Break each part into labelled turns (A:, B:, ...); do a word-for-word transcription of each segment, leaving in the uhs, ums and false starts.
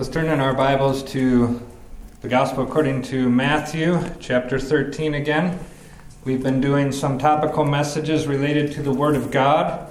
A: Let's turn in our Bibles to the Gospel according to Matthew, chapter thirteen again. We've been doing some topical messages related to the Word of God,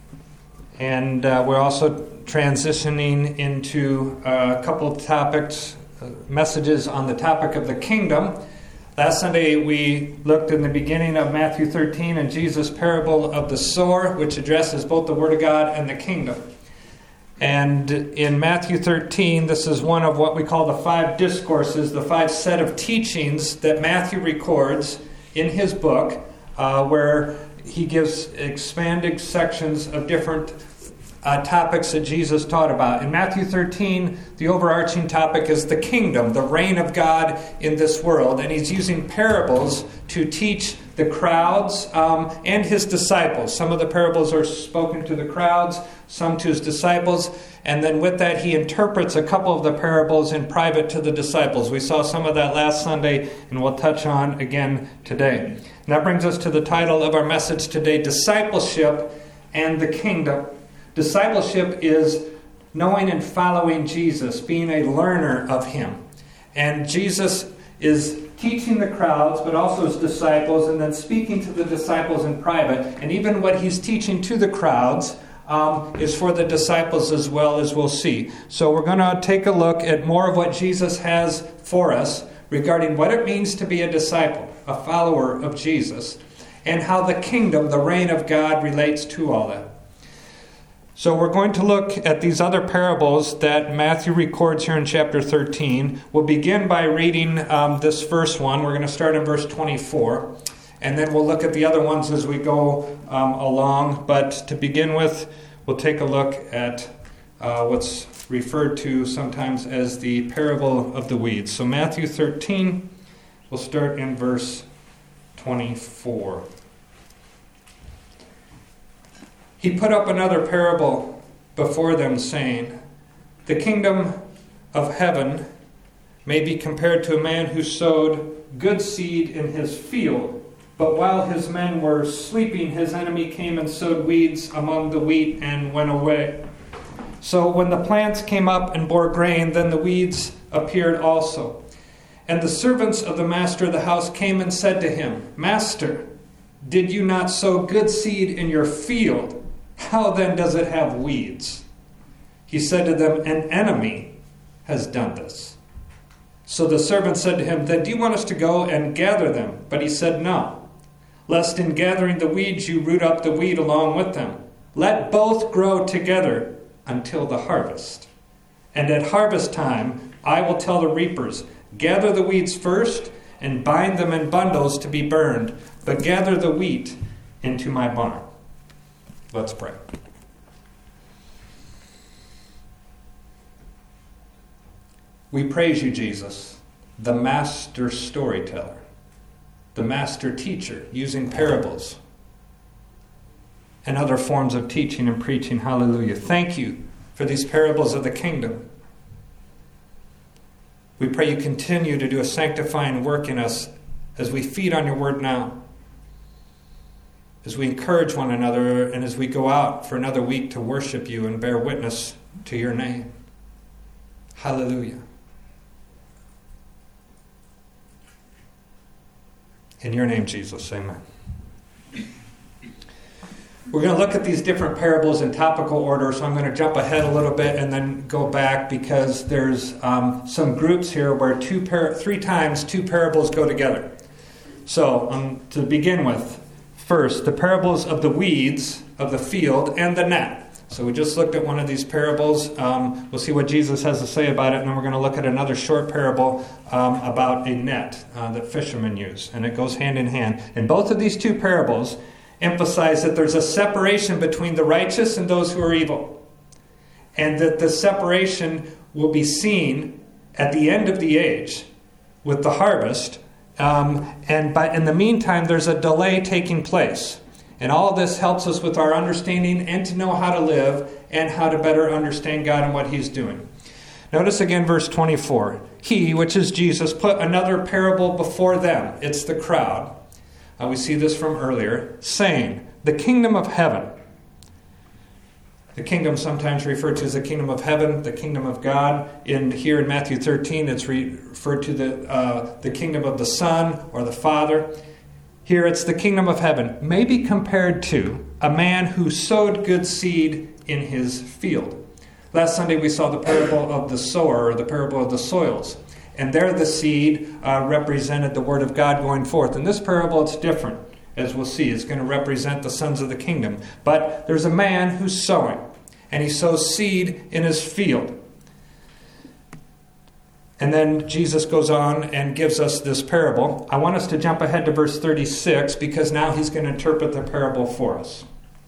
A: and uh, we're also transitioning into a couple of topics, uh, messages on the topic of the kingdom. Last Sunday we looked in the beginning of Matthew thirteen and Jesus' parable of the sower, which addresses both the Word of God and the kingdom. And in Matthew thirteen, this is one of what we call the five discourses, the five set of teachings that Matthew records in his book, uh, where he gives expanded sections of different uh, topics that Jesus taught about. In Matthew thirteen, the overarching topic is the kingdom, the reign of God in this world. And he's using parables to teach the crowds um, and his disciples. Some of the parables are spoken to the crowds, some to his disciples, and then with that he interprets a couple of the parables in private to the disciples. We saw some of that last Sunday, and we'll touch on again today. And that brings us to the title of our message today, Discipleship and the Kingdom. Discipleship is knowing and following Jesus, being a learner of him. And Jesus is teaching the crowds, but also his disciples, and then speaking to the disciples in private. And even what he's teaching to the crowds um, is for the disciples as well, as we'll see. So we're going to take a look at more of what Jesus has for us regarding what it means to be a disciple, a follower of Jesus, and how the kingdom, the reign of God, relates to all that. So we're going to look at these other parables that Matthew records here in chapter thirteen. We'll begin by reading um, this first one. We're going to start in verse twenty-four. And then we'll look at the other ones as we go um, along. But to begin with, we'll take a look at uh, what's referred to sometimes as the parable of the weeds. So Matthew thirteen, we'll start in verse twenty-four. He put up another parable before them, saying, "The kingdom of heaven may be compared to a man who sowed good seed in his field. But while his men were sleeping, his enemy came and sowed weeds among the wheat and went away. So when the plants came up and bore grain, then the weeds appeared also. And the servants of the master of the house came and said to him, 'Master, did you not sow good seed in your field? How then does it have weeds?' He said to them, 'An enemy has done this.' So the servant said to him, 'Then do you want us to go and gather them?' But he said, 'No, lest in gathering the weeds you root up the wheat along with them. Let both grow together until the harvest. And at harvest time I will tell the reapers, gather the weeds first and bind them in bundles to be burned, but gather the wheat into my barn.'" Let's pray. We praise you, Jesus, the master storyteller, the master teacher, using parables and other forms of teaching and preaching. Hallelujah. Thank you for these parables of the kingdom. We pray you continue to do a sanctifying work in us as we feed on your word now, as we encourage one another, and as we go out for another week to worship you and bear witness to your name. Hallelujah. In your name, Jesus, amen. We're going to look at these different parables in topical order, so I'm going to jump ahead a little bit and then go back, because there's um, some groups here where two par- three times two parables go together. So, um, to begin with, first, the parables of the weeds of the field and the net. So we just looked at one of these parables. Um, we'll see what Jesus has to say about it, and then we're going to look at another short parable um, about a net uh, that fishermen use, and it goes hand in hand. And both of these two parables emphasize that there's a separation between the righteous and those who are evil, and that the separation will be seen at the end of the age with the harvest. Um, and but in the meantime, there's a delay taking place. And all of this helps us with our understanding and to know how to live and how to better understand God and what he's doing. Notice again verse twenty-four. He, which is Jesus, put another parable before them. It's the crowd. Uh, we see this from earlier, saying, "The kingdom of heaven The kingdom sometimes referred to as the kingdom of heaven, the kingdom of God. In here in Matthew thirteen, it's re- referred to the uh, the kingdom of the Son or the Father. Here it's the kingdom of heaven, maybe compared to a man who sowed good seed in his field. Last Sunday we saw the parable of the sower, or the parable of the soils. And there the seed uh, represented the word of God going forth. In this parable it's different, as we'll see. It's going to represent the sons of the kingdom. But there's a man who's sowing, and he sows seed in his field. And then Jesus goes on and gives us this parable. I want us to jump ahead to verse thirty-six, because now he's going to interpret the parable for us.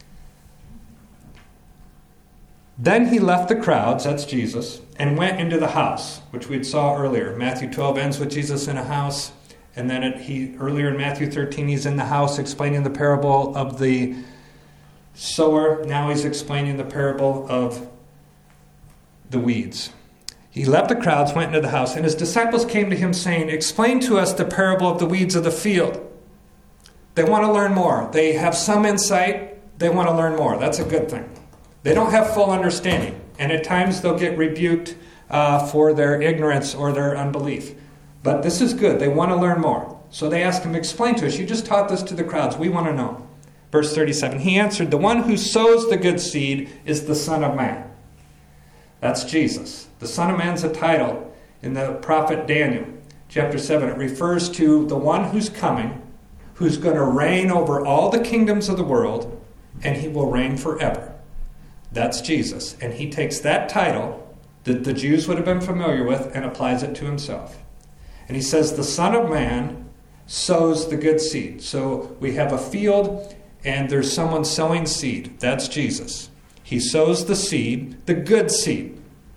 A: Then he left the crowds, that's Jesus, and went into the house, which we saw earlier. Matthew twelve ends with Jesus in a house. And then it, he earlier in Matthew thirteen, he's in the house explaining the parable of the sower. Now he's explaining the parable of the weeds. He left the crowds, went into the house, and his disciples came to him saying, "Explain to us the parable of the weeds of the field." They want to learn more. They have some insight. They want to learn more. That's a good thing. They don't have full understanding. And at times they'll get rebuked uh, for their ignorance or their unbelief. But this is good. They want to learn more. So they ask him, "Explain to us. You just taught this to the crowds. We want to know." Verse thirty-seven, he answered, "The one who sows the good seed is the Son of Man." That's Jesus. The Son of Man's a title in the prophet Daniel. Chapter seven, it refers to the one who's coming, who's going to reign over all the kingdoms of the world, and he will reign forever. That's Jesus. And he takes that title that the Jews would have been familiar with and applies it to himself. And he says, the Son of Man sows the good seed. So we have a field and there's someone sowing seed. That's Jesus. He sows the seed, the good seed.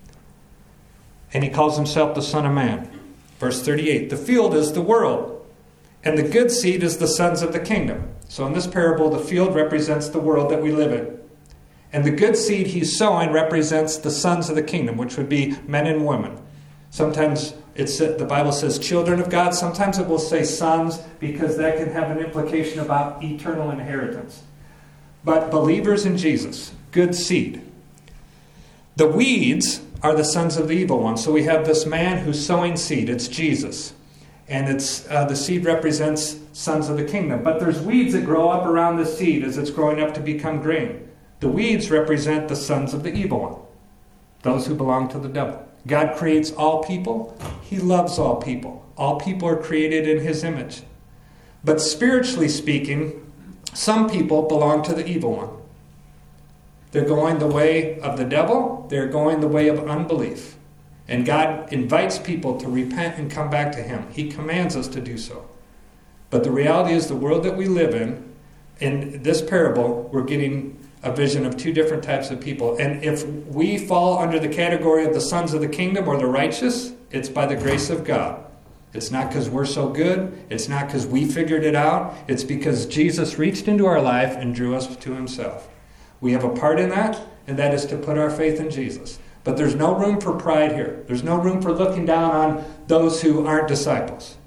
A: And he calls himself the Son of Man. Verse thirty-eight, the field is the world, and the good seed is the sons of the kingdom. So in this parable, the field represents the world that we live in. And the good seed he's sowing represents the sons of the kingdom, which would be men and women. Sometimes it's the Bible says children of God. Sometimes it will say sons, because that can have an implication about eternal inheritance. But believers in Jesus, good seed. The weeds are the sons of the evil one. So we have this man who's sowing seed. It's Jesus. And it's uh, the seed represents sons of the kingdom. But there's weeds that grow up around the seed as it's growing up to become grain. The weeds represent the sons of the evil one, those who belong to the devil. God creates all people. He loves all people. All people are created in his image. But spiritually speaking, some people belong to the evil one. They're going the way of the devil. They're going the way of unbelief. And God invites people to repent and come back to him. He commands us to do so. But the reality is the world that we live in, in this parable, we're getting a vision of two different types of people. And if we fall under the category of the sons of the kingdom or the righteous, it's by the grace of God. It's not because we're so good. It's not because we figured it out. It's because Jesus reached into our life and drew us to himself. We have a part in that, and that is to put our faith in Jesus. But there's no room for pride here. There's no room for looking down on those who aren't disciples.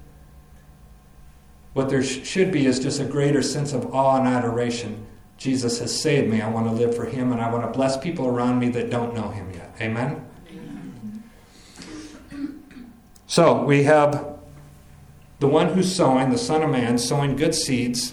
A: What there sh- should be is just a greater sense of awe and adoration. Jesus has saved me. I want to live for him, and I want to bless people around me that don't know him yet. Amen? Amen. So we have the one who's sowing, the Son of Man, sowing good seeds,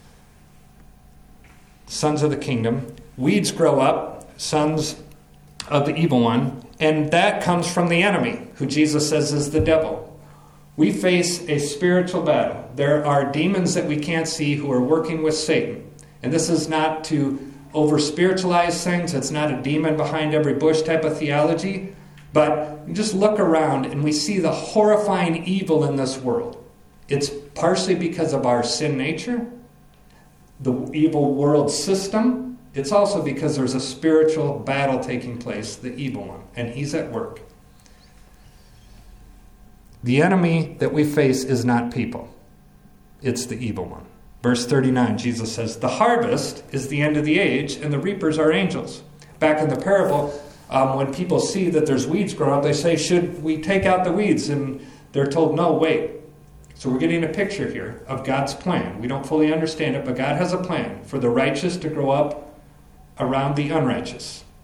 A: sons of the kingdom. Weeds grow up, sons of the evil one, and that comes from the enemy, who Jesus says is the devil. We face a spiritual battle. There are demons that we can't see who are working with Satan. And this is not to over-spiritualize things. It's not a demon behind every bush type of theology. But just look around and we see the horrifying evil in this world. It's partially because of our sin nature, the evil world system. It's also because there's a spiritual battle taking place, the evil one, and he's at work. The enemy that we face is not people. It's the evil one. Verse thirty-nine, Jesus says, the harvest is the end of the age, and the reapers are angels. Back in the parable, um, when people see that there's weeds growing up, they say, should we take out the weeds? And they're told, no, wait. So we're getting a picture here of God's plan. We don't fully understand it, but God has a plan for the righteous to grow up around the unrighteous.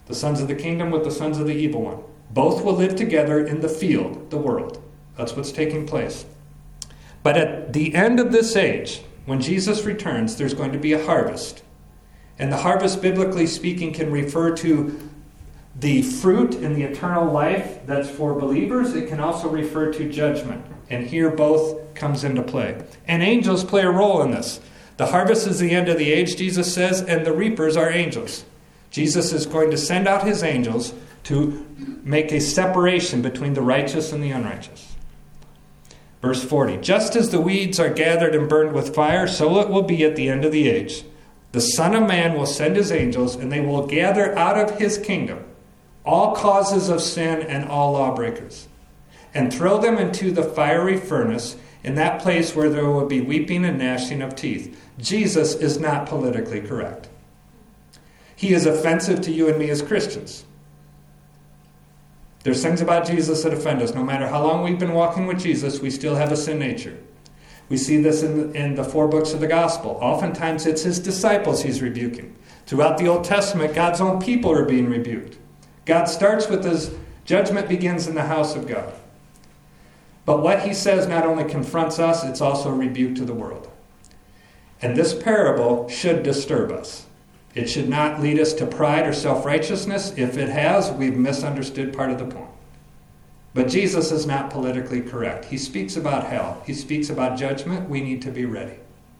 A: The sons of the kingdom with the sons of the evil one. Both will live together in the field, the world. That's what's taking place. But at the end of this age, when Jesus returns, there's going to be a harvest. And the harvest, biblically speaking, can refer to the fruit in the eternal life that's for believers. It can also refer to judgment. And here both comes into play. And angels play a role in this. The harvest is the end of the age, Jesus says, and the reapers are angels. Jesus is going to send out his angels to make a separation between the righteous and the unrighteous. Verse forty, just as the weeds are gathered and burned with fire, so it will be at the end of the age. The Son of Man will send his angels, and they will gather out of his kingdom all causes of sin and all lawbreakers, and throw them into the fiery furnace, in that place where there will be weeping and gnashing of teeth. Jesus is not politically correct. He is offensive to you and me as Christians. There's things about Jesus that offend us. No matter how long we've been walking with Jesus, we still have a sin nature. We see this in the, in the four books of the gospel. Oftentimes it's his disciples he's rebuking. Throughout the Old Testament, God's own people are being rebuked. God starts with his judgment begins in the house of God. But what he says not only confronts us, it's also a rebuke to the world. And this parable should disturb us. It should not lead us to pride or self-righteousness. If it has, we've misunderstood part of the point. But Jesus is not politically correct. He speaks about hell. He speaks about judgment. We need to be ready.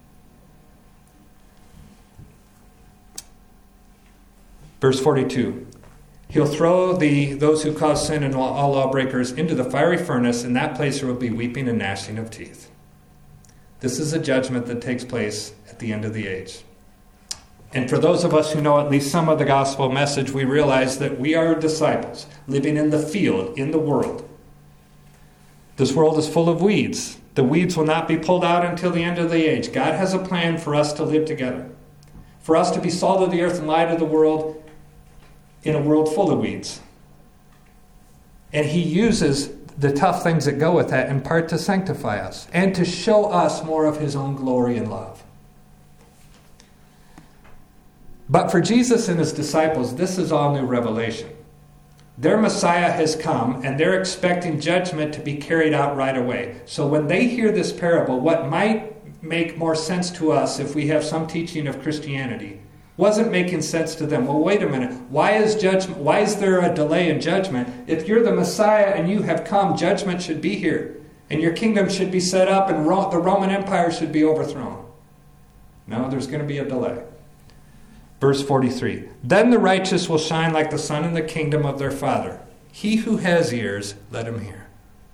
A: Verse forty-two. He'll throw the those who cause sin and all lawbreakers into the fiery furnace. In that place there will be weeping and gnashing of teeth. This is a judgment that takes place at the end of the age. And for those of us who know at least some of the gospel message, we realize that we are disciples living in the field, in the world. This world is full of weeds. The weeds will not be pulled out until the end of the age. God has a plan for us to live together, for us to be salt of the earth and light of the world in a world full of weeds. And he uses the tough things that go with that in part to sanctify us and to show us more of his own glory and love. But for Jesus and his disciples, this is all new revelation. Their Messiah has come, and they're expecting judgment to be carried out right away. So when they hear this parable, what might make more sense to us if we have some teaching of Christianity wasn't making sense to them. Well, wait a minute. Why is judgment? Why is there a delay in judgment? If you're the Messiah and you have come, judgment should be here, and your kingdom should be set up, and Ro- the Roman Empire should be overthrown. No, there's going to be a delay. Verse forty-three, then the righteous will shine like the sun in the kingdom of their Father. He who has ears, let him hear.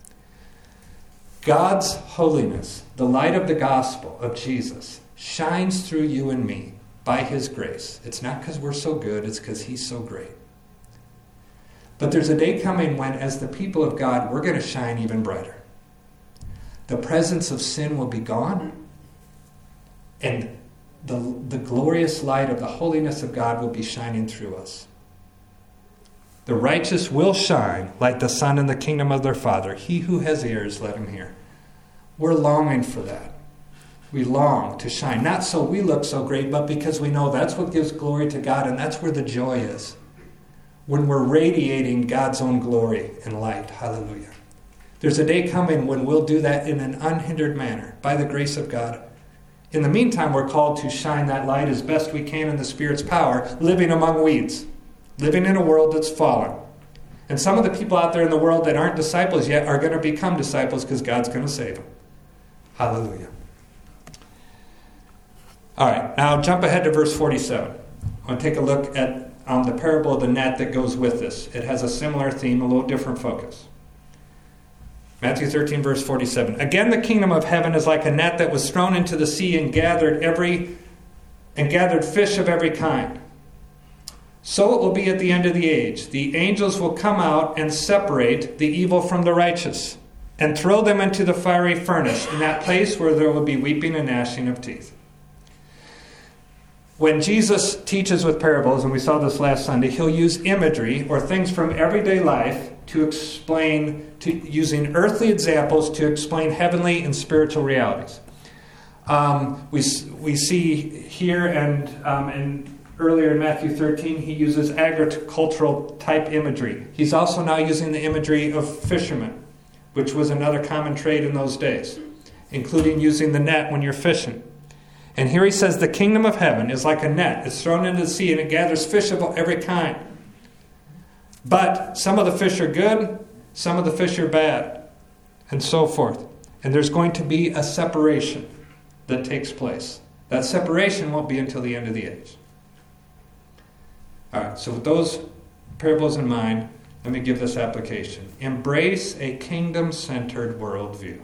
A: God's holiness, the light of the gospel of Jesus, shines through you and me by his grace. It's not because we're so good, it's because he's so great. But there's a day coming when, as the people of God, we're going to shine even brighter. The presence of sin will be gone, and The, the glorious light of the holiness of God will be shining through us. The righteous will shine like the sun in the kingdom of their Father. He who has ears, let him hear. We're longing for that. We long to shine. Not so we look so great, but because we know that's what gives glory to God, and that's where the joy is. When we're radiating God's own glory and light. Hallelujah. There's a day coming when we'll do that in an unhindered manner by the grace of God. In the meantime, we're called to shine that light as best we can in the Spirit's power, living among weeds, living in a world that's fallen. And some of the people out there in the world that aren't disciples yet are going to become disciples because God's going to save them. Hallelujah. All right, now jump ahead to verse forty-seven. I want to take a look at um, the parable of the net that goes with this. It has a similar theme, a little different focus. Matthew thirteen, verse forty-seven. Again, the kingdom of heaven is like a net that was thrown into the sea and gathered every and gathered fish of every kind. So it will be at the end of the age. The angels will come out and separate the evil from the righteous and throw them into the fiery furnace, in that place where there will be weeping and gnashing of teeth. When Jesus teaches with parables, and we saw this last Sunday, he'll use imagery or things from everyday life to explain, to using earthly examples to explain heavenly and spiritual realities. Um, we we see here and um, in Earlier in Matthew thirteen, he uses agricultural type imagery. He's also now using the imagery of fishermen, which was another common trade in those days, including using the net when you're fishing. And here he says the kingdom of heaven is like a net. It's thrown into the sea and it gathers fish of every kind. But some of the fish are good, some of the fish are bad, and so forth. And there's going to be a separation that takes place. That separation won't be until the end of the age. All right, so with those parables in mind, let me give this application. Embrace a kingdom-centered worldview.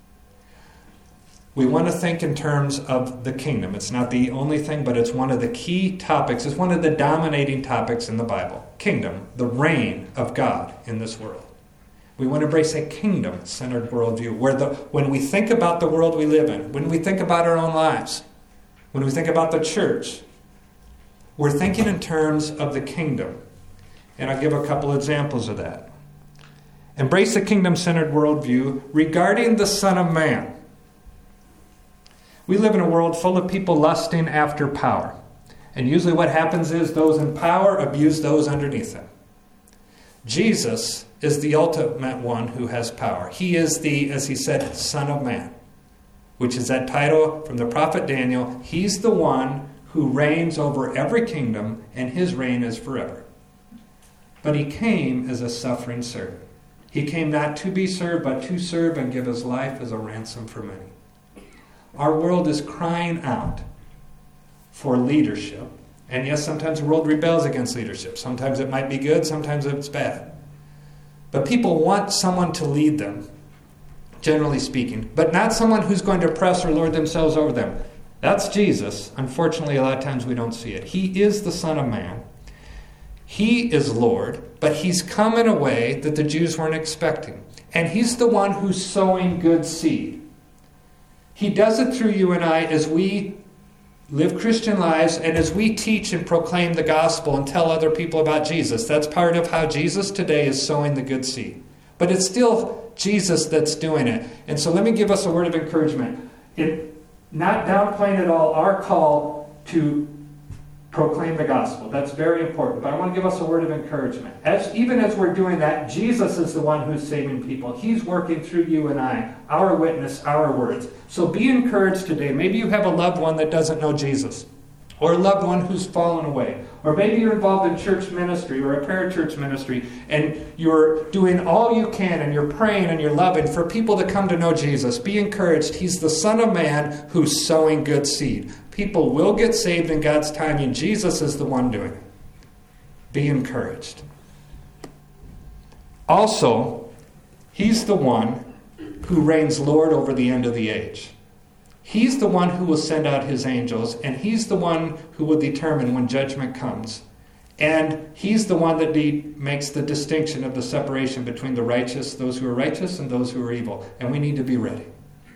A: We want to think in terms of the kingdom. It's not the only thing, but it's one of the key topics. It's one of the dominating topics in the Bible. Kingdom, the reign of God in this world. We want to embrace a kingdom-centered worldview where the, when we think about the world we live in, when we think about our own lives, when we think about the church, we're thinking in terms of the kingdom. And I'll give a couple examples of that. Embrace a kingdom-centered worldview regarding the Son of Man. We live in a world full of people lusting after power. And usually what happens is those in power abuse those underneath them. Jesus is the ultimate one who has power. He is the, as he said, Son of Man, which is that title from the prophet Daniel. He's the one who reigns over every kingdom, and his reign is forever. But he came as a suffering servant. He came not to be served, but to serve and give his life as a ransom for many. Our world is crying out for leadership. And yes, sometimes the world rebels against leadership. Sometimes it might be good, sometimes it's bad. But people want someone to lead them, generally speaking, but not someone who's going to oppress or lord themselves over them. That's Jesus. Unfortunately, a lot of times we don't see it. He is the Son of Man. He is Lord, but he's come in a way that the Jews weren't expecting. And he's the one who's sowing good seed. He does it through you and I as we live Christian lives and as we teach and proclaim the gospel and tell other people about Jesus. That's part of how Jesus today is sowing the good seed. But it's still Jesus that's doing it. And so let me give us a word of encouragement. It, not downplaying at all our call to proclaim the gospel. That's very important. But I want to give us a word of encouragement. As even as we're doing that, Jesus is the one who's saving people. He's working through you and I, our witness, our words. So be encouraged today. Maybe you have a loved one that doesn't know Jesus, or a loved one who's fallen away, or maybe you're involved in church ministry or a parachurch ministry, and you're doing all you can, and you're praying and you're loving for people to come to know Jesus. Be encouraged. He's the Son of Man who's sowing good seed. People will get saved in God's timing. Jesus is the one doing it. Be encouraged. Also, he's the one who reigns Lord over the end of the age. He's the one who will send out his angels, and he's the one who will determine when judgment comes. And he's the one that de- makes the distinction of the separation between the righteous, those who are righteous, and those who are evil. And we need to be ready.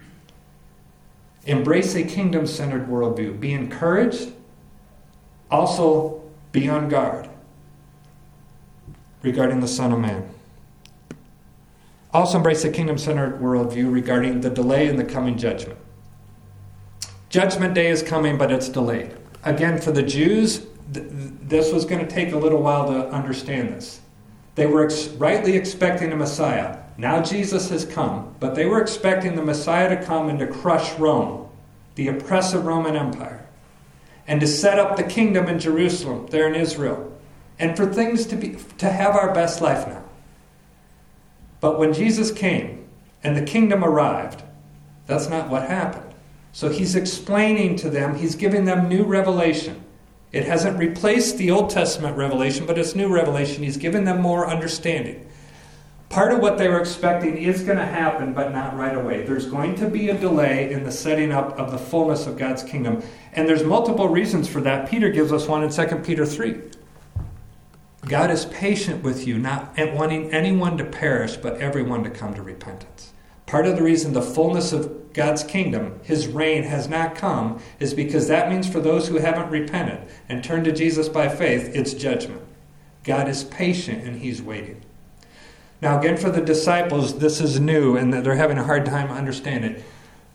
A: Embrace a kingdom-centered worldview. Be encouraged. Also, be on guard regarding the Son of Man. Also embrace a kingdom-centered worldview regarding the delay in the coming judgment. Judgment day is coming, but it's delayed. Again, for the Jews, th- this was going to take a little while to understand this. They were ex- rightly expecting a Messiah. Now Jesus has come, but they were expecting the Messiah to come and to crush Rome, the oppressive Roman Empire, and to set up the kingdom in Jerusalem, there in Israel, and for things to be to have our best life now. But when Jesus came and the kingdom arrived, that's not what happened. So he's explaining to them, he's giving them new revelation. It hasn't replaced the Old Testament revelation, but it's new revelation. He's given them more understanding. Part of what they were expecting is going to happen, but not right away. There's going to be a delay in the setting up of the fullness of God's kingdom. And there's multiple reasons for that. Peter gives us one in Second Peter three. God is patient with you, not wanting anyone to perish, but everyone to come to repentance. Part of the reason the fullness of God's kingdom, his reign, has not come is because that means for those who haven't repented and turned to Jesus by faith, it's judgment. God is patient and he's waiting. Now again, for the disciples, this is new and they're having a hard time understanding it.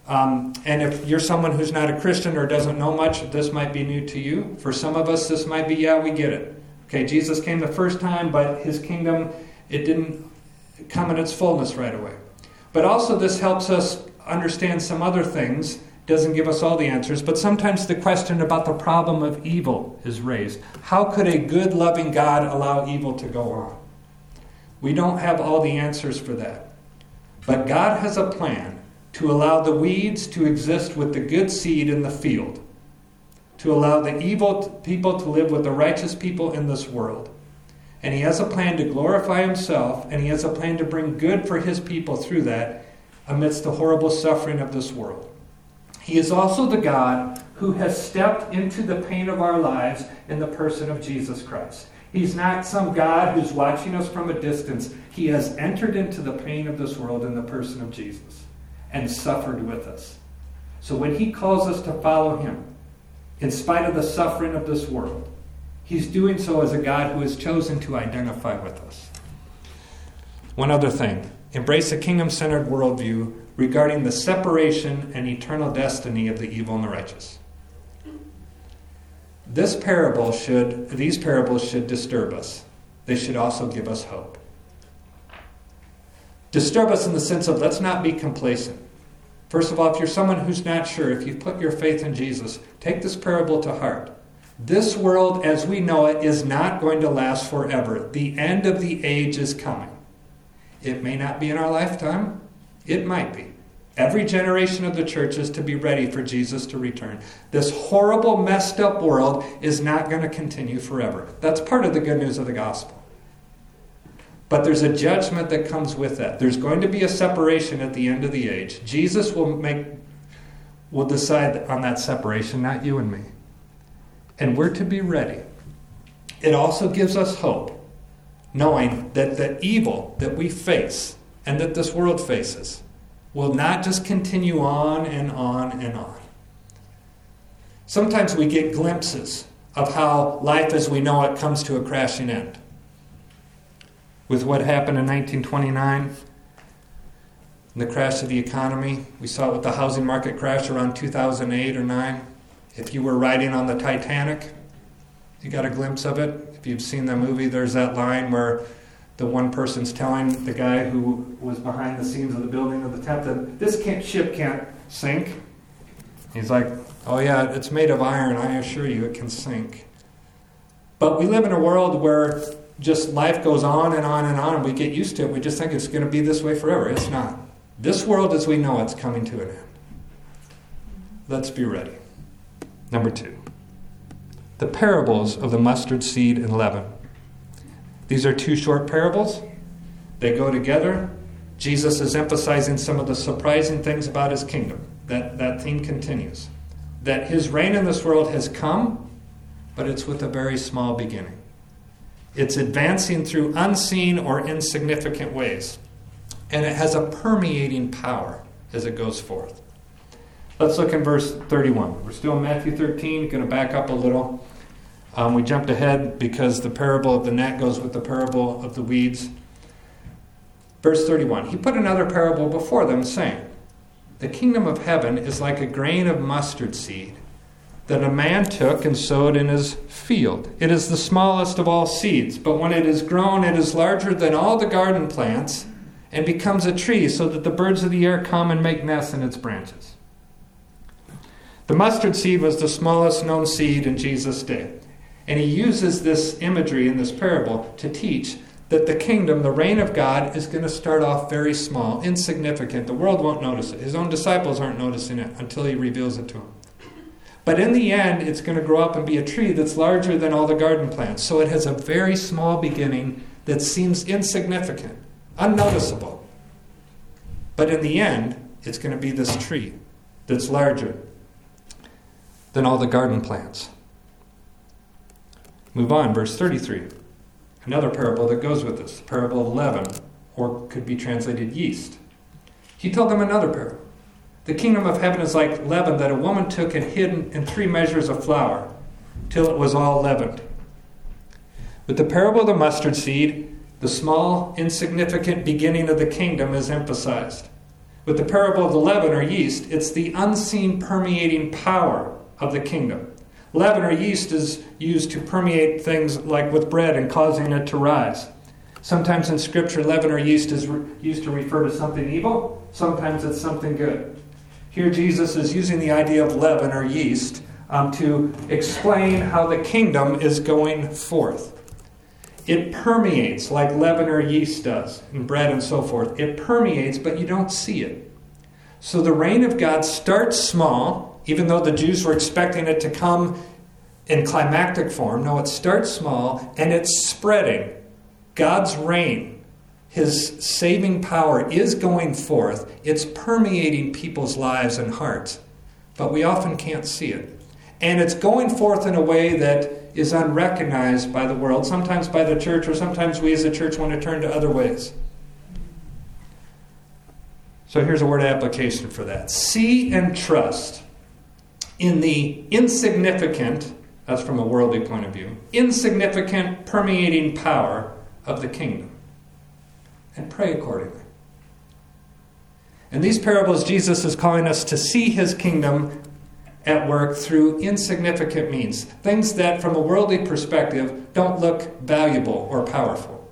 A: Um, and if you're someone who's not a Christian or doesn't know much, this might be new to you. For some of us, this might be, yeah, we get it. Okay, Jesus came the first time, but his kingdom, it didn't come in its fullness right away. But also this helps us understand some other things. Doesn't give us all the answers, but sometimes the question about the problem of evil is raised. How could a good, loving God allow evil to go on? We don't have all the answers for that. But God has a plan to allow the weeds to exist with the good seed in the field, to allow the evil people to live with the righteous people in this world. And he has a plan to glorify himself, and he has a plan to bring good for his people through that amidst the horrible suffering of this world. He is also the God who has stepped into the pain of our lives in the person of Jesus Christ. He's not some God who's watching us from a distance. He has entered into the pain of this world in the person of Jesus and suffered with us. So when he calls us to follow him, in spite of the suffering of this world, he's doing so as a God who has chosen to identify with us. One other thing. Embrace a kingdom-centered worldview regarding the separation and eternal destiny of the evil and the righteous. This parable should, these parables should disturb us. They should also give us hope. Disturb us in the sense of let's not be complacent. First of all, if you're someone who's not sure, if you've put your faith in Jesus, take this parable to heart. This world as we know it is not going to last forever. The end of the age is coming. It may not be in our lifetime. It might be. Every generation of the church is to be ready for Jesus to return. This horrible, messed up world is not going to continue forever. That's part of the good news of the gospel. But there's a judgment that comes with that. There's going to be a separation at the end of the age. Jesus will make, will decide on that separation, not you and me. And we're to be ready. It also gives us hope, knowing that the evil that we face and that this world faces will not just continue on and on and on. Sometimes we get glimpses of how life as we know it comes to a crashing end. With what happened in nineteen twenty-nine, the crash of the economy, we saw it with the housing market crash around two thousand eight or nine. If you were riding on the Titanic, you got a glimpse of it. If you've seen the movie, there's that line where the one person's telling the guy who was behind the scenes of the building of the tent that this can't, ship can't sink. He's like, oh yeah, it's made of iron. I assure you it can sink. But we live in a world where just life goes on and on and on, and we get used to it. We just think it's going to be this way forever. It's not. This world as we know it's coming to an end. Let's be ready. Number two, the parables of the mustard seed and leaven. These are two short parables. They go together. Jesus is emphasizing some of the surprising things about his kingdom. That, that theme continues. That his reign in this world has come, but it's with a very small beginning. It's advancing through unseen or insignificant ways. And it has a permeating power as it goes forth. Let's look in verse thirty-one. We're still in Matthew thirteen. Going to back up a little. Um, we jumped ahead because the parable of the net goes with the parable of the weeds. Verse thirty-one. He put another parable before them, saying, the kingdom of heaven is like a grain of mustard seed that a man took and sowed in his field. It is the smallest of all seeds, but when it is grown, it is larger than all the garden plants and becomes a tree so that the birds of the air come and make nests in its branches. The mustard seed was the smallest known seed in Jesus' day. And he uses this imagery in this parable to teach that the kingdom, the reign of God, is going to start off very small, insignificant. The world won't notice it. His own disciples aren't noticing it until he reveals it to them. But in the end, it's going to grow up and be a tree that's larger than all the garden plants. So it has a very small beginning that seems insignificant, unnoticeable. But in the end, it's going to be this tree that's larger than all the garden plants. Move on, verse thirty-three. Another parable that goes with this, the parable of leaven, or could be translated yeast. He told them another parable. The kingdom of heaven is like leaven that a woman took and hid in three measures of flour, till it was all leavened. With the parable of the mustard seed, the small, insignificant beginning of the kingdom is emphasized. With the parable of the leaven or yeast, it's the unseen permeating power of the kingdom. Leaven or yeast is used to permeate things like with bread and causing it to rise. Sometimes in Scripture, leaven or yeast is re- used to refer to something evil. Sometimes it's something good. Here Jesus is using the idea of leaven or yeast um, to explain how the kingdom is going forth. It permeates like leaven or yeast does in bread and so forth. It permeates, but you don't see it. So the reign of God starts small, even though the Jews were expecting it to come in climactic form. No, it starts small, and it's spreading. God's reign, His saving power is going forth. It's permeating people's lives and hearts, but we often can't see it. And it's going forth in a way that is unrecognized by the world, sometimes by the church, or sometimes we as a church want to turn to other ways. So here's a word of application for that. See and trust in the insignificant, that's from a worldly point of view, insignificant permeating power of the kingdom. And pray accordingly. In these parables, Jesus is calling us to see His kingdom at work through insignificant means. Things that, from a worldly perspective, don't look valuable or powerful.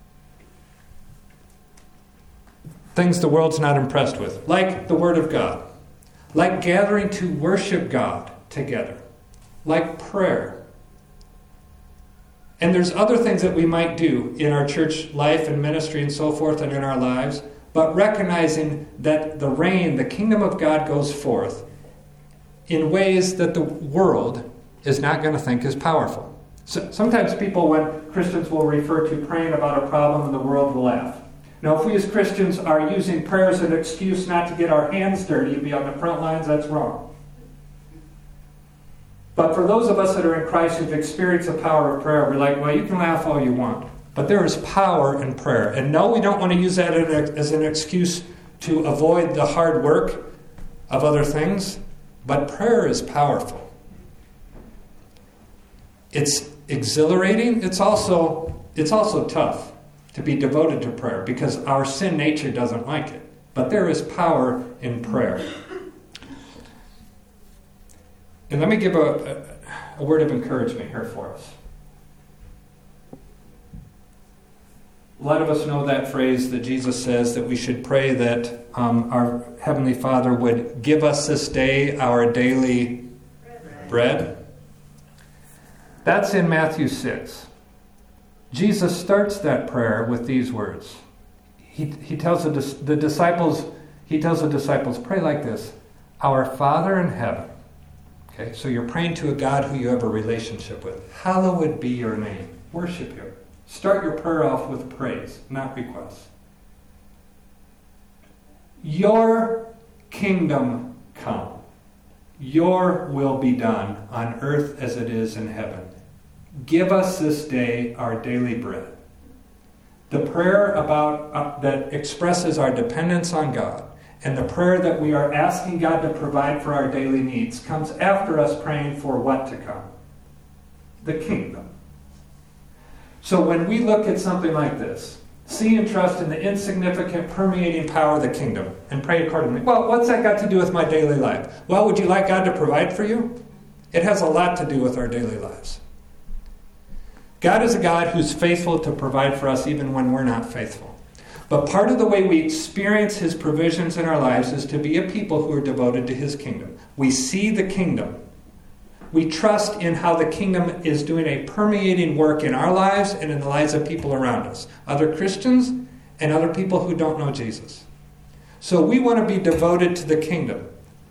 A: Things the world's not impressed with, like the Word of God, like gathering to worship God together, like prayer. And there's other things that we might do in our church life and ministry and so forth and in our lives, but recognizing that the reign, the kingdom of God goes forth in ways that the world is not going to think is powerful. So, sometimes people, when Christians will refer to praying about a problem, and the world will laugh. Now, if we as Christians are using prayer as an excuse not to get our hands dirty and be on the front lines, that's wrong. But for those of us that are in Christ who've experienced the power of prayer, we're like, well, you can laugh all you want. But there is power in prayer. And no, we don't want to use that as an excuse to avoid the hard work of other things. But prayer is powerful. It's exhilarating. It's also, it's also tough to be devoted to prayer because our sin nature doesn't like it. But there is power in prayer. And let me give a, a, a word of encouragement here for us. A lot of us know that phrase that Jesus says that we should pray that um, our Heavenly Father would give us this day our daily bread. bread. That's in Matthew six. Jesus starts that prayer with these words. He, he tells the, the disciples, he tells the disciples, pray like this, Our Father in heaven. Okay, so you're praying to a God who you have a relationship with. Hallowed be your name. Worship Him. Start your prayer off with praise, not requests. Your kingdom come. Your will be done on earth as it is in heaven. Give us this day our daily bread. The prayer about uh, that expresses our dependence on God and the prayer that we are asking God to provide for our daily needs comes after us praying for what to come? The kingdom. So when we look at something like this, see and trust in the insignificant permeating power of the kingdom and pray accordingly. Well, what's that got to do with my daily life? Well, would you like God to provide for you? It has a lot to do with our daily lives. God is a God who's faithful to provide for us even when we're not faithful. But part of the way we experience His provisions in our lives is to be a people who are devoted to His kingdom. We see the kingdom. We trust in how the kingdom is doing a permeating work in our lives and in the lives of people around us. Other Christians and other people who don't know Jesus. So we want to be devoted to the kingdom.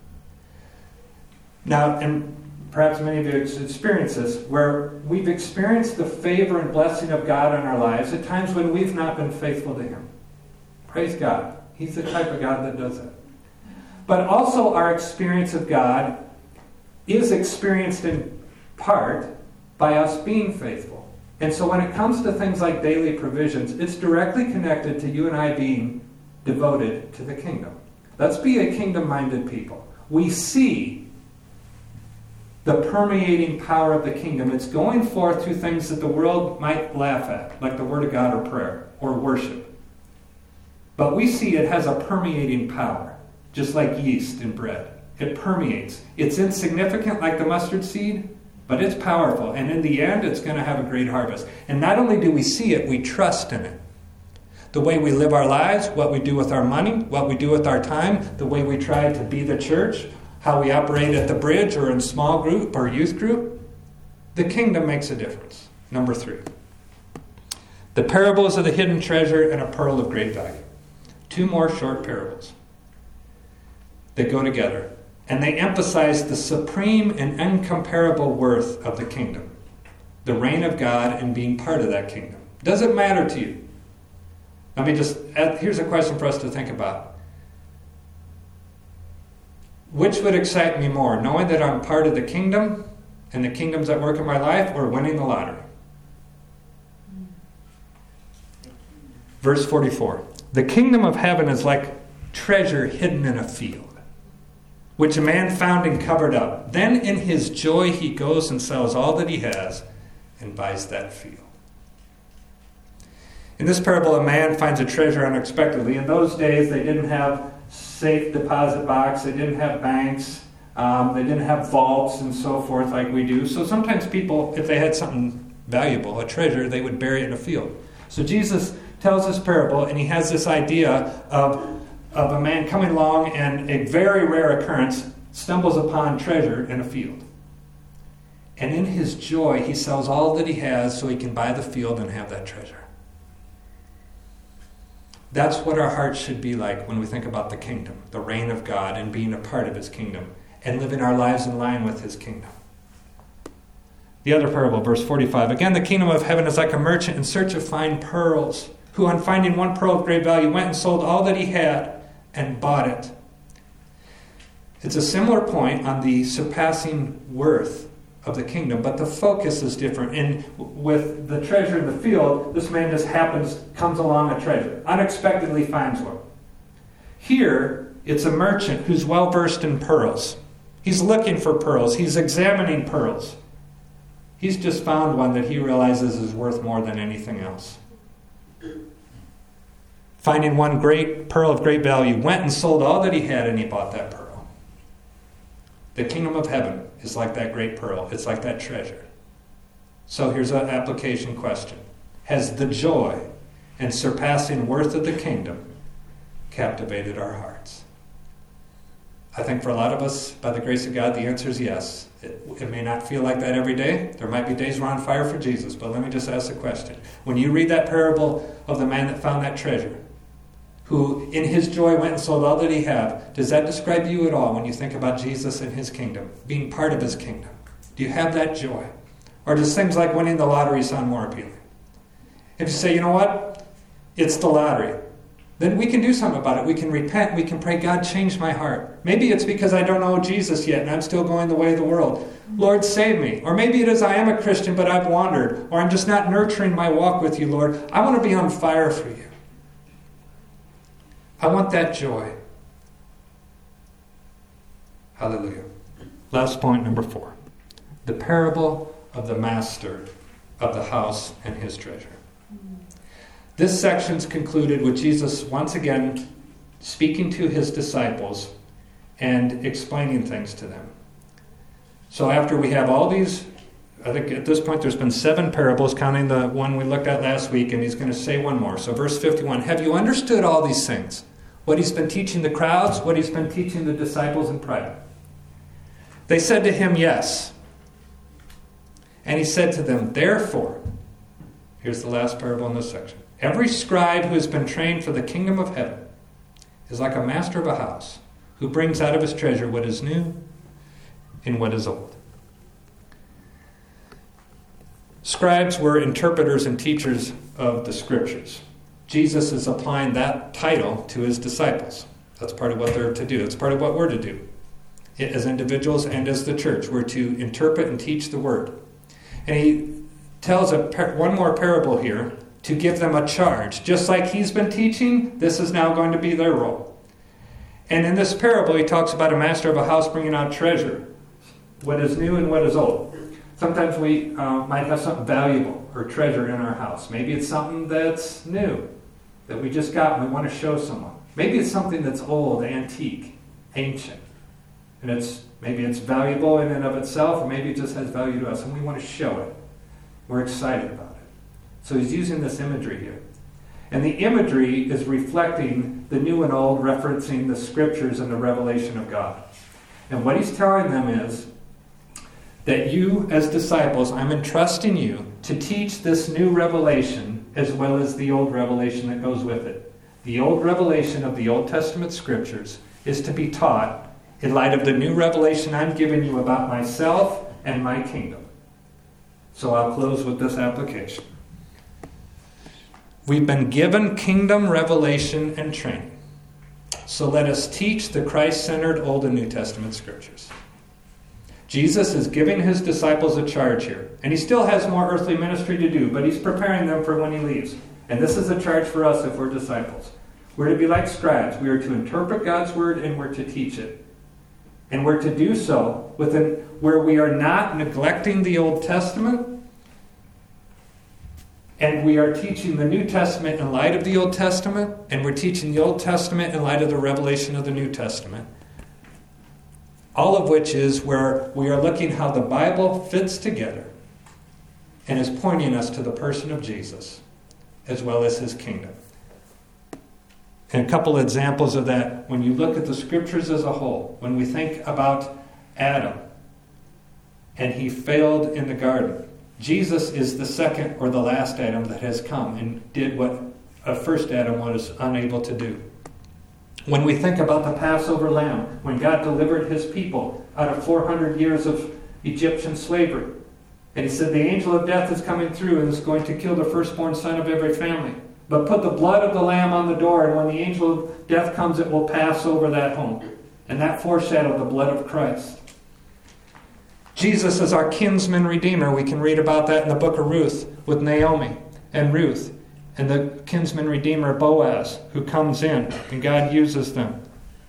A: Now, and perhaps many of you have experienced this, where we've experienced the favor and blessing of God in our lives at times when we've not been faithful to Him. Praise God. He's the type of God that does it. But also our experience of God is experienced in part by us being faithful. And so when it comes to things like daily provisions, it's directly connected to you and I being devoted to the kingdom. Let's be a kingdom-minded people. We see the permeating power of the kingdom. It's going forth through things that the world might laugh at, like the Word of God or prayer or worship. But we see it has a permeating power. just like yeast in bread. It permeates. It's insignificant like the mustard seed, but it's powerful. And in the end, it's going to have a great harvest. And not only do we see it, we trust in it. The way we live our lives, what we do with our money, what we do with our time, the way we try to be the church, how we operate at the bridge or in small group or youth group, the kingdom makes a difference. Number three. The parables of the hidden treasure and a pearl of great value. Two more short parables that go together. And they emphasize the supreme and incomparable worth of the kingdom. The reign of God and being part of that kingdom. Does it matter to you? Let me just, add, here's a question for us to think about. Which would excite me more? Knowing that I'm part of the kingdom and the kingdom's at work in my life, or winning the lottery? Verse forty-four. The kingdom of heaven is like treasure hidden in a field, which a man found and covered up. Then in his joy he goes and sells all that he has and buys that field. In this parable, a man finds a treasure unexpectedly. In those days, they didn't have safe deposit box. They didn't have banks. Um, they didn't have vaults and so forth like we do. So sometimes people, if they had something valuable, a treasure, they would bury it in a field. So Jesus tells this parable, and he has this idea of, of a man coming along, and a very rare occurrence stumbles upon treasure in a field. And in his joy, he sells all that he has so he can buy the field and have that treasure. That's what our hearts should be like when we think about the kingdom, the reign of God, and being a part of his kingdom, and living our lives in line with his kingdom. The other parable, verse forty-five. Again, the kingdom of heaven is like a merchant in search of fine pearls, who on finding one pearl of great value went and sold all that he had and bought it. It's a similar point on the surpassing worth of the kingdom, but the focus is different. And with the treasure in the field, this man just happens, comes along a treasure, unexpectedly finds one. Here, it's a merchant who's well versed in pearls. He's looking for pearls. He's examining pearls. He's just found one that he realizes is worth more than anything else. Finding one great pearl of great value, went and sold all that he had, and he bought that pearl. The kingdom of heaven is like that great pearl. It's like that treasure. So here's an application question. Has the joy and surpassing worth of the kingdom captivated our hearts? I think for a lot of us, by the grace of God, the answer is yes. It, it may not feel like that every day. There might be days we're on fire for Jesus, but let me just ask a question. When you read that parable of the man that found that treasure, who in his joy went and sold all that he had, does that describe you at all when you think about Jesus and his kingdom, being part of his kingdom? Do you have that joy? Or does things like winning the lottery sound more appealing? If you say, you know what, it's the lottery, then we can do something about it. We can repent. We can pray, God, change my heart. Maybe it's because I don't know Jesus yet and I'm still going the way of the world. Lord, save me. Or maybe it is I am a Christian, but I've wandered. Or I'm just not nurturing my walk with you, Lord. I want to be on fire for you. I want that joy. Hallelujah. Last point, number four. The parable of the master of the house and his treasure. This section's concluded with Jesus once again speaking to his disciples and explaining things to them. So after we have all these, I think at this point there's been seven parables, counting the one we looked at last week, and he's going to say one more. So verse fifty-one, have you understood all these things? What he's been teaching the crowds, what he's been teaching the disciples in private. They said to him, yes. And he said to them, therefore, here's the last parable in this section. Every scribe who has been trained for the kingdom of heaven is like a master of a house who brings out of his treasure what is new and what is old. Scribes were interpreters and teachers of the scriptures. Jesus is applying that title to his disciples. That's part of what they're to do. That's part of what we're to do. As individuals and as the church, we're to interpret and teach the word. And he tells a par- one more parable here to give them a charge. Just like he's been teaching, this is now going to be their role. And in this parable, he talks about a master of a house bringing out treasure, what is new and what is old. Sometimes we uh, might have something valuable or treasure in our house. Maybe it's something that's new, that we just got and we want to show someone. Maybe it's something that's old, antique, ancient. And it's maybe it's valuable in and of itself, or maybe it just has value to us, and we want to show it. We're excited about it. So he's using this imagery here. And the imagery is reflecting the new and old, referencing the scriptures and the revelation of God. And what he's telling them is that you, as disciples, I'm entrusting you to teach this new revelation as well as the old revelation that goes with it. The old revelation of the Old Testament scriptures is to be taught in light of the new revelation I'm giving you about myself and my kingdom. So I'll close with this application. We've been given kingdom revelation and training. So let us teach the Christ-centered Old and New Testament scriptures. Jesus is giving his disciples a charge here. And he still has more earthly ministry to do, but he's preparing them for when he leaves. And this is a charge for us if we're disciples. We're to be like scribes. We are to interpret God's word and we're to teach it. And we're to do so within where we are not neglecting the Old Testament, and we are teaching the New Testament in light of the Old Testament, and we're teaching the Old Testament in light of the revelation of the New Testament. All of which is where we are looking how the Bible fits together and is pointing us to the person of Jesus as well as his kingdom. And a couple of examples of that, when you look at the scriptures as a whole, when we think about Adam and he failed in the garden, Jesus is the second or the last Adam that has come and did what a first Adam was unable to do. When we think about the Passover lamb, when God delivered his people out of four hundred years of Egyptian slavery, and he said the angel of death is coming through and is going to kill the firstborn son of every family. But put the blood of the lamb on the door, and when the angel of death comes, it will pass over that home. And that foreshadowed the blood of Christ. Jesus is our kinsman redeemer. We can read about that in the book of Ruth with Naomi and Ruth and the kinsman redeemer Boaz who comes in and God uses them.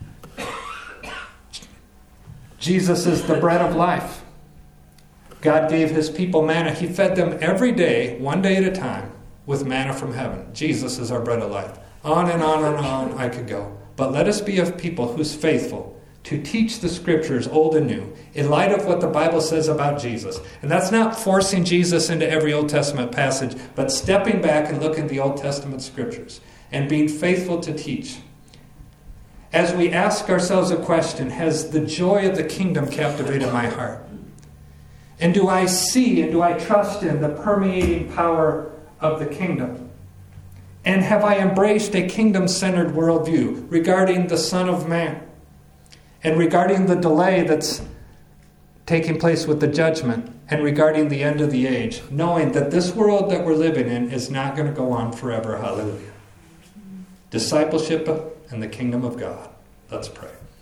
A: Jesus is the bread of life. God gave his people manna. He fed them every day, one day at a time, with manna from heaven. Jesus is our bread of life. On and on and on I could go. But let us be of people who's faithful to teach the scriptures, old and new, in light of what the Bible says about Jesus. And that's not forcing Jesus into every Old Testament passage, but stepping back and looking at the Old Testament scriptures and being faithful to teach. As we ask ourselves a question, has the joy of the kingdom captivated my heart? And do I see and do I trust in the permeating power of the kingdom? And have I embraced a kingdom-centered worldview regarding the Son of Man? And regarding the delay that's taking place with the judgment, and regarding the end of the age, knowing that this world that we're living in is not going to go on forever. Hallelujah. Discipleship and the kingdom of God. Let's pray.